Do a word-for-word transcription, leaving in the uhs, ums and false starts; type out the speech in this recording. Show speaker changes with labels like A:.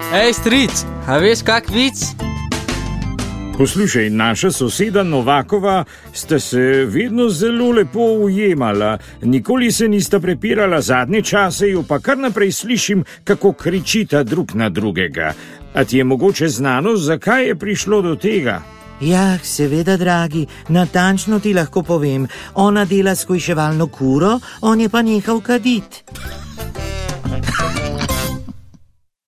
A: Ej, stric, a veš kak vic?
B: Poslušaj, naša soseda Novakova sta se vedno zelo lepo ujemala, nikoli se nista prepirala, zadnje čase jo pa kar naprej slišim, kako kričita drug na drugega. A ti je mogoče znano, zakaj je prišlo do tega?
C: Ja, seveda, dragi, natančno ti lahko povem. Ona dela skujševalno kuro, on je pa nehal kaditi.